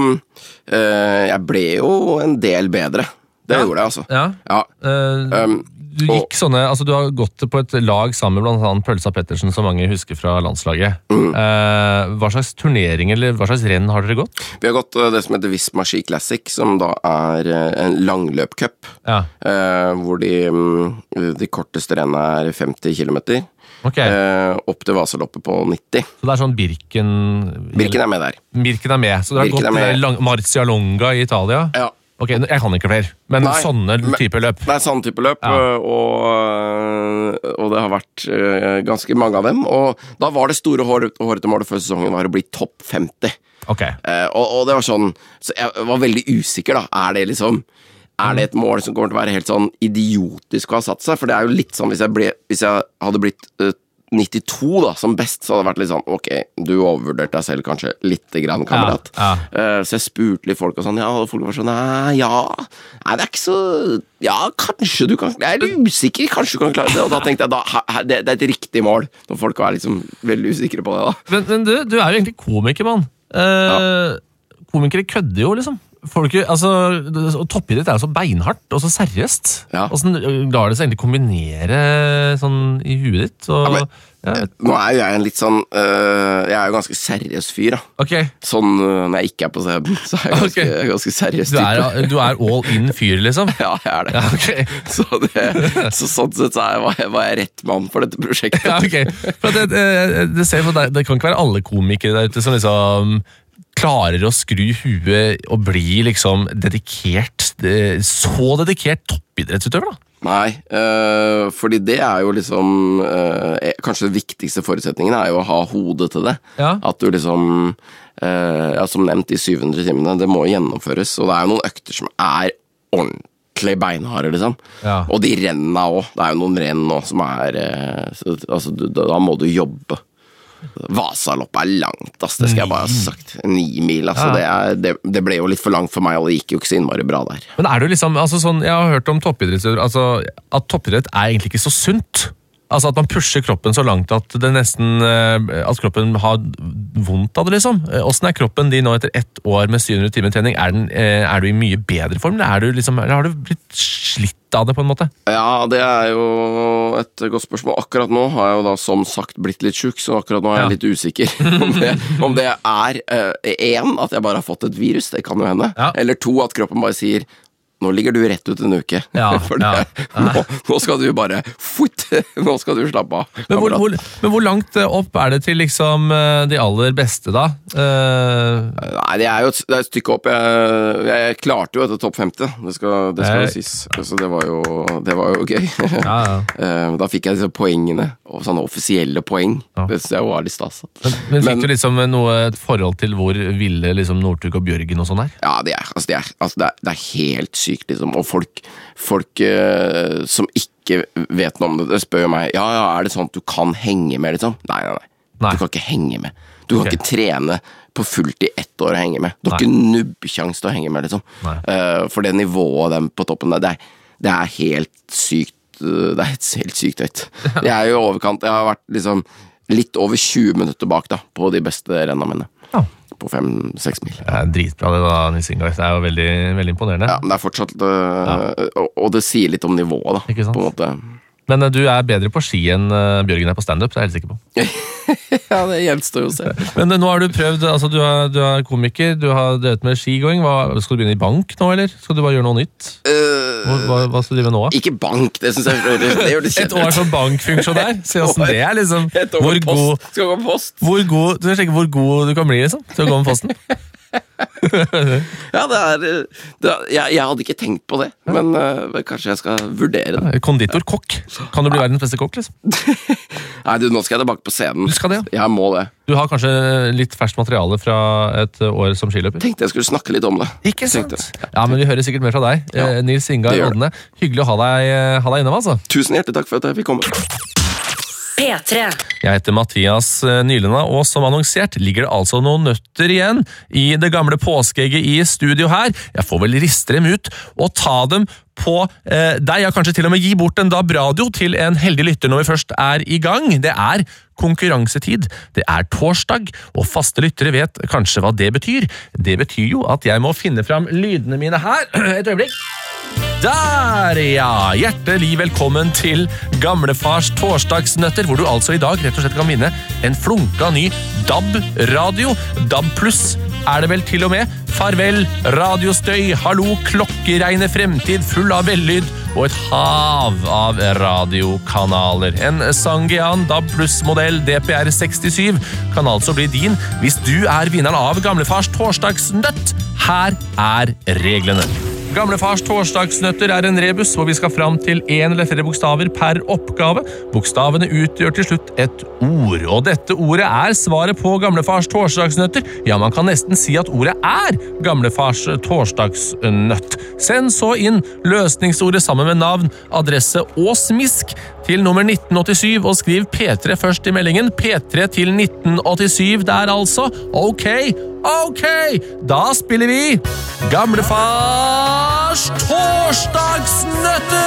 jeg ble jo en del bedre. Det ja. Gjorde jeg altså. Ja. Ja. Uh, um, du gikk sånne, altså du har gått på et lag sammen med blant annet Pølsa Pettersen, som mange husker fra landslaget. Mm. Uh, hva slags turnering eller hva slags renn har dere gått? Vi har gått uh, det som heter Visma Ski Classic, som da er uh, en langløpcup. Ja. Uh, hvor de, um, de korteste rennene er femti kilometer. Okay. Uh, opp til Vasaloppet på nitti. Så det er sånn Birken... Birken er med der. Birken er med, så du har Birken gått Marcialonga i Italia? Ja. Ok, jeg kan ikke flere, men nei, sånne type løp. Det er sånne type løp, ja. og, og det har vært ganske mange av dem. Og da var det store hårete målet før sesongen var å bli topp femti. Okay. Og, og det var sånn, så jeg var veldig usikker da. Er det liksom, er det et mål som kommer til å være helt sånn idiotisk å ha satt seg? For det er jo litt sånn, hvis jeg, ble, hvis jeg hadde blitt uh, nittito da, som best, så hadde det vært litt sånn, ok, du overvurderte deg selv kanskje litt grann, kamerat. Ja, ja. Uh, så jeg spurte litt folk og sånn, ja, og folk var sånn, nei, ja, nei, det er ikke så, ja, kanskje du kan, jeg er litt usikker, kanskje du kan klare det, og da tenkte jeg, da, det, det er et riktig mål, når folk er liksom veldig usikre på det da. Men, men du, du er jo egentlig komiker, mann. Uh, ja. Komikere kødder jo, liksom. Folk, altså, toppidrett er jo så beinhardt og så seriøst. Ja. Og sånn, lar det seg egentlig kombinere sånn i huet ditt. Og, ja, men, ja. Nå er jo jeg en litt sånn uh, jeg er jo ganske seriøs fyr da. Okay. Sånn uh, når jeg ikke er på scenen, så er jeg ganske, okay. ganske seriøs type. Du er, du er all in fyr, liksom? Ja, jeg er det. Ja, okay. så, det så sånn sett så er jeg, var, jeg, var jeg rett mann for dette prosjektet. Ja, okay. For det, det, det, ser for deg, det kan ikke være alle komikere der ute som liksom klarer å skru huet og bli liksom dedikert, så dedikert toppidrettsutøver da? Nei, øh, fordi det er jo liksom, øh, kanskje den viktigste forutsetningen er jo å ha hodet til det. Ja. At du liksom, øh, ja, som nevnt i syv hundre timene, det må gjennomføres, og det er jo noen økter som er ordentlig beinharde, liksom. Ja. Og de rennene også, det er jo noen renn nå som er, øh, altså da må du jobbe. Vasalopp er langt, ass. Det skal jeg bare ha sagt. Ni mil, altså. Ja. Det, er, det, det ble jo litt for langt for meg, og det gikk jo ikke så innmari bra der. Men er du liksom, altså sånn, jeg har hørt om toppidrett, altså at toppidrett er egentlig ikke så sunt. Altså at man pusher kroppen så langt at det nesten at kroppen har vondt av det, liksom. Hvordan er kroppen din nå etter ett år med syv hundre timer trening? Er, den, er du i mye bedre form, eller, er du liksom, eller har du blitt slitt av det på en måte? Ja, det er jo et godt spørsmål. Akkurat nå har jeg jo da som sagt blitt litt syk, så akkurat nå er jeg ja. litt usikker om det, om det er én, at jeg bare har fått et virus, det kan jo hende, ja. eller to, at kroppen bare sier nå ligger du rett ut en uke, ja, for det, ja. nå, nå skal du bare futt, nå skal du slappe av. Men hvor, hvor, men hvor langt opp er det til liksom de aller beste da? Uh... Nei, det er jo et, det er et stykke opp. Jeg, jeg klarte jo etter topp femti, det skal, det skal jo sies. Så det var jo, det var jo gøy. Ja, ja. Da fikk jeg disse poengene, og sånne offisielle poeng. Ja. Det synes jeg var litt stas. Men, men fikk men, du liksom noe et forhold til hvor ville liksom Northug og Bjørgen og sånn her? Ja, det er, altså, det er, altså, det er, det er helt sykt. Liksom. Og folk, folk uh, som ikke vet noe om det, det spør jo meg, ja, ja, er det sånn at du kan henge med, liksom? Nei, nei, nei. nei. Du kan ikke henge med. Du kan okay. ikke trene på fullt i ett år og henge med. Du har nei. ikke nubbkjangs til å henge med, liksom. Uh, for det nivået dem på toppen der, det er, det er helt sykt, uh, det er helt sykt høyt. Jeg er jo i overkant, jeg har vært liksom litt over tjue minutter bak da, på de beste rennene mine. Ja. På fem-seks mil. Det er dritbra det da, Nils Ingar. Det er jo veldig, veldig imponerende. Ja, men det er fortsatt, uh, ja. og, og det sier litt om nivået da, på en måte. Men uh, du er bedre på ski enn uh, Bjørgen er på stand-up, det er jeg helt sikker på. Ja, det gjenstår jo å se. Men uh, nå har du prøvd, altså du er, du er komiker, du har drevet med skigåing. Hva, skal du begynne i bank nå, eller? Skal du bare gjøre noe nytt? Uh, hva, hva, hva skal du drive nå? Ikke bank, det synes jeg det gjør det kjedelig. Et år som bankfunksjonær? Se hvordan det er, liksom. Et år med post. Skal gå med post. Hvor god, du skal sjekke hvor god du kan bli, liksom, til å gå med posten. Ja, det er, det er jeg, jeg hadde ikke tenkt på det, men uh, kanskje jeg skal vurdere det. Konditor, kokk. Kan du bli verdens beste kokk, liksom? Nei, du, nå skal jeg tilbake på scenen. Du skal det, ja? Jeg må det. Du har kanskje litt ferskt materiale fra et år som skiløper? Tenkte jeg skulle snakke litt om det. Ikke sant? Ja, men vi hører sikkert mer fra deg. Ja, Nils Ingar Odne, hyggelig å ha deg, ha deg innom, altså. Tusen hjertelig takk for at jeg fikk komme. P tre. Jeg heter Mathias Nylenda, og som annonsert ligger det altså noen nøtter igjen i det gamle påskeegget i studio her. Jeg får vel riste dem ut og ta dem på eh, deg, ja, kanskje til og med gi bort en D A B-radio til en heldig lytter når vi først er i gang. Det er konkurransetid, det er torsdag, og faste lyttere vet kanskje hva det betyr. Det betyr jo at jeg må finne fram lydene mine her. Et øyeblikk. Der, ja! Hjertelig velkommen til Gamlefars torsdagsnøtter, hvor du altså i dag rett og slett kan vinne en flunka ny D A B-radio. D A B pluss er det vel til og med. Farvel, radiostøy, hallo, klokkereine fremtid, full av vellyd og et hav av radiokanaler. En Sangean D A B pluss-modell D P R sekstisju kan altså bli din hvis du er vinneren av Gamlefars torsdagsnøtt. Her er reglene. Gamlefars torsdagsnøtter er en rebus hvor vi skal fram til en eller flere bokstaver per oppgave. Bokstavene utgjør til slutt et ord, og dette ordet er svaret på Gamlefars torsdagsnøtter. Ja, man kan nesten si at ordet er Gamlefars torsdagsnøtt. Send så inn løsningsordet sammen med navn, adresse og smisk til nummer nitten åttisyv og skriv P tre først i meldingen. P tre til nitten åttisyv der altså. Ok, ok, da spiller vi Gamlefars torsdagsnøtter!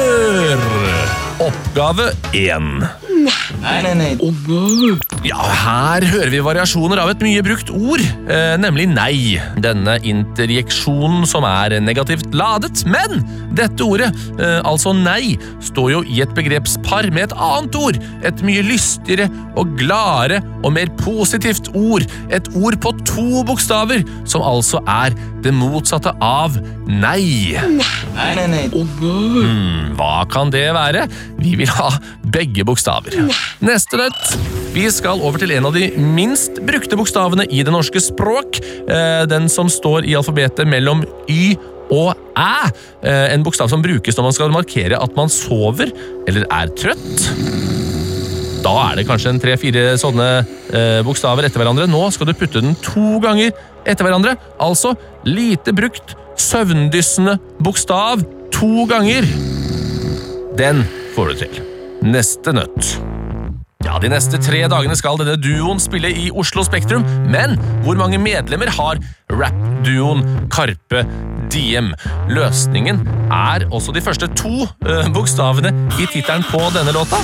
Oppgave én. Nei, nei, nei. Å, nei. Ja, her hører vi variasjoner av et mye brukt ord, eh, nemlig nei. Denne interjeksjonen som er negativt ladet, men dette ordet, eh, altså nei, står jo i et begrepspar med et annet ord. Et mye lystigere og gladere og mer positivt ord. Et ord på to bokstaver, som altså er det motsatte av nei. Nei, nei, nei. Å, nei. Hmm, hva kan det være? Vi vil ha begge bokstaver. Neste nøtt. Vi skal over til en av de minst brukte bokstavene i det norske språk. Den som står i alfabetet mellom Y og Æ. En bokstav som brukes når man skal markere at man sover eller er trøtt. Da er det kanskje en tre-fire sånne bokstaver etter hverandre. Nå skal du putte den to ganger etter hverandre. Altså lite brukt, søvndyssende bokstav to ganger. Den får du til. Neste nøtt. Ja, de neste tre dagene skal denne duoen spille i Oslo Spektrum, men hvor mange medlemmer har rap-duoen Carpe Diem. Løsningen er også de første to uh, bokstavene i titelen på denne låta.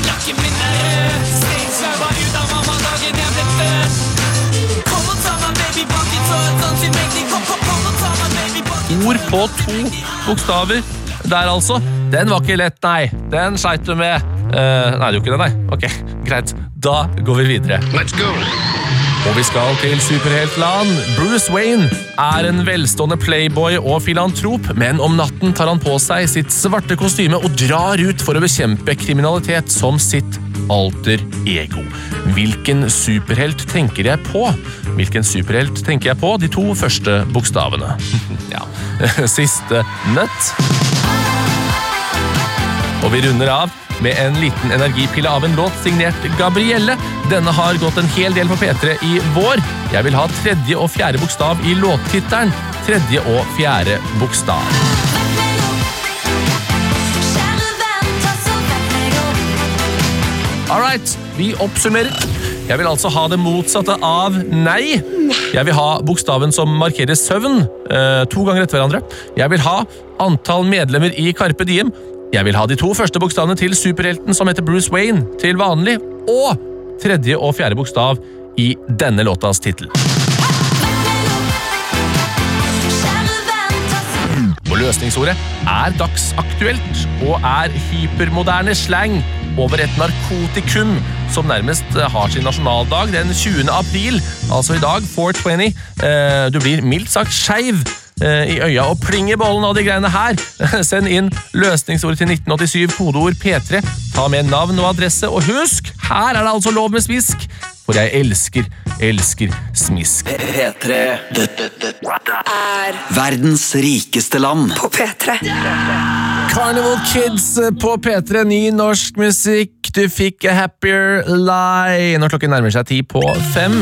Ord på to bokstaver der altså. Den var ikke lett, nei. Den sleit du med. Uh, nei, du gjorde ikke det, nei. Ok, greit. Da går vi videre. Let's go! Og vi skal til superheltland. Bruce Wayne er en velstående playboy og filantrop, men om natten tar han på seg sitt svarte kostyme og drar ut for å bekjempe kriminalitet som sitt alter ego. Hvilken superhelt tenker jeg på? Hvilken superhelt tenker jeg på? De to første bokstavene. Ja, siste nøtt. Og vi runder av med en liten energipille av en låt signert Gabrielle. Denne har gått en hel del på P tre i vår. Jeg vil ha tredje og fjerde bokstav i låttittelen. Tredje og fjerde bokstav. Alright, vi oppsummerer. Jeg vil altså ha det motsatte av nei. Jeg vil ha bokstaven som markerer søvn, eh, to ganger etter hverandre. Jeg vil ha antall medlemmer i Carpe Diem. Jeg vil ha de to første bokstavene til superhelten som heter Bruce Wayne til vanlig, og tredje og fjerde bokstav i denne låtas titel. Og løsningsordet er dagsaktuelt og er hypermoderne slang over et narkotikum som nærmest har sin nasjonaldag den tjuende april, altså i dag, fire twenty. Du blir mildt sagt skeiv i øya og pling i bollen av de greiene her. Send inn løsningsordet til nitten åttisyv, kodeord P tre. Ta med navn og adresse, og husk, her er det altså lov med smisk, for jeg elsker, elsker smisk. P tre. Dette, dette er verdens rikeste land på P tre. Carnival Kids på P tre, ny norsk musikk. Du fikk A Happier Lie når klokken nærmer seg ti på fem.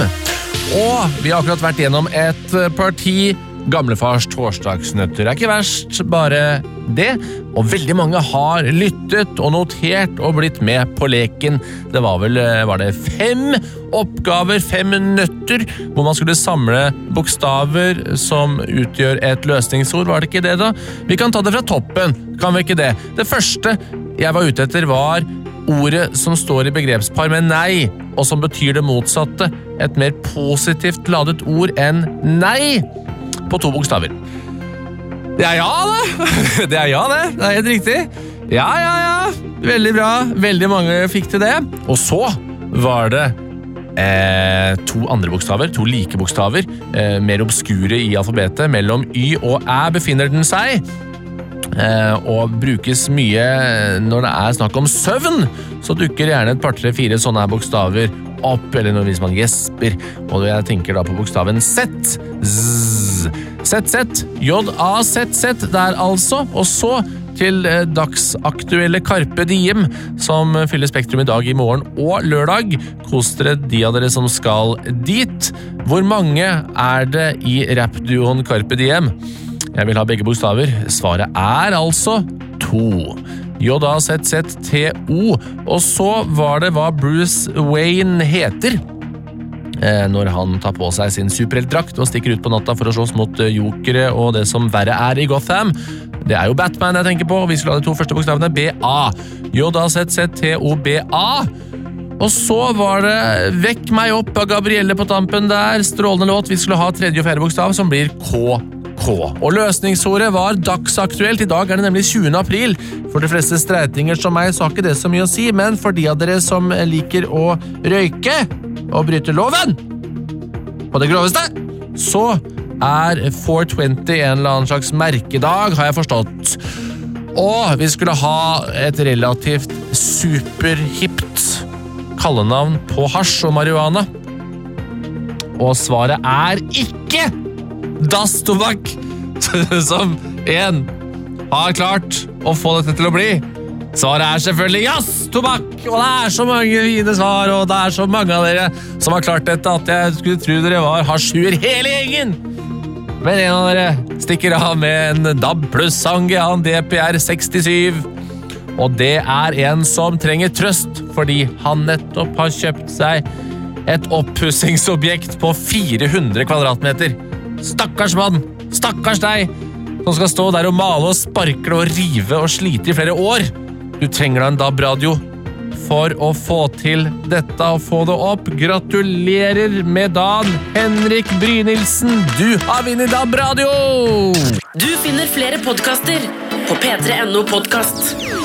Og vi har akkurat vært gjennom et parti gamlefars torsdagsnøtter. Det er ikke verst, bare det. Og veldig mange har lyttet og notert og blitt med på leken. Det var vel var det fem oppgaver, fem nøtter, hvor man skulle samle bokstaver som utgjør et løsningsord. Var det ikke det da? Vi kan ta det fra toppen, kan vi ikke det? Det første jeg var ute etter var ordet som står i begrepspar med nei, og som betyr det motsatte. Et mer positivt ladet ord enn nei. På to bokstaver. Det er ja, det. Det er ja, det. Det er helt riktig. Ja, ja, ja. Veldig bra. Veldig mange fikk til det. Og så var det eh, to andre bokstaver, to like bokstaver, eh, mer obskure i alfabetet. Mellom y og æ befinner den seg, eh, og brukes mye når det er snakk om søvn. Så dukker gjerne et par, tre, fire sånne her bokstaver opp, eller når hvis man gjesper, og jeg tenker da på bokstaven Z. Z. Z, Z. J, A, Z, Z. Der altså. Og så til eh, dagsaktuelle Carpe Diem, som fyller Spektrum i dag, i morgen og lørdag. Kos dere de av dere som skal dit. Hvor mange er det i rapduoen Carpe Diem? Jeg vil ha begge bokstaver. Svaret er altså to. J, A, Z, Z, T, O. Og så var det hva Bruce Wayne heter eh, når han tar på seg sin superheltdrakt og stikker ut på natta for å slåss mot eh, jokere og det som verre er i Gotham. Det er jo Batman jeg tenker på, og vi skulle ha de to første bokstavene B A. J, A, Z, Z, T, O, B, A. Og så var det Vekk meg opp av Gabrielle på tampen der. Strålende låt. Vi skulle ha tredje og fjerde bokstav, som blir K. K. Og løsningsordet var dagsaktuelt. I dag er det nemlig tjuende april. For de fleste streitinger som meg så har ikke det så mye å si, men for de av dere som liker å røyke og bryte loven på det groveste, så er fire twenty en eller annen slags merkedag, har jeg forstått. Og vi skulle ha et relativt superhipt kallenavn på hasj og marihuana. Og svaret er ikke dasstobakk, som en har klart å få dette til å bli. Svaret er selvfølgelig jazztobakk, og det er så mange fine svar, og det er så mange av dere som har klart dette at jeg skulle tro dere var hasjuer hele gjengen. Men en av dere stikker av med en D A B pluss sange av en D P R sekstisju, og det er en som trenger trøst fordi han nettopp har kjøpt seg et oppussingsobjekt på fire hundre kvadratmeter. Stakkars mann, stakkars deg. som skal stå der og male og sparkle og rive og slite i flere år. Du trenger da en D A B-radio for å få til dette og få det opp. Gratulerer med dagen, Henrik Brynildsen. Du har vunnet D A B-radio! Du finner flere podcaster på p tre punktum no podcast.